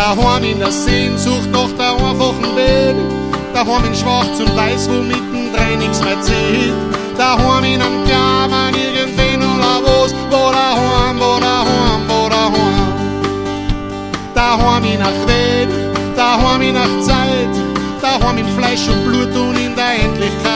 Daheim in der Sehnsucht nach der einfachen Welt, daheim in schwarz und weiß, wo mittendrin nichts mehr zählt, daheim in einem Klammern irgendwen oder was, wo daheim, wo daheim, wo daheim. Daheim in der Welt, daheim in der Zeit, daheim in Fleisch und Blut und in der Endlichkeit.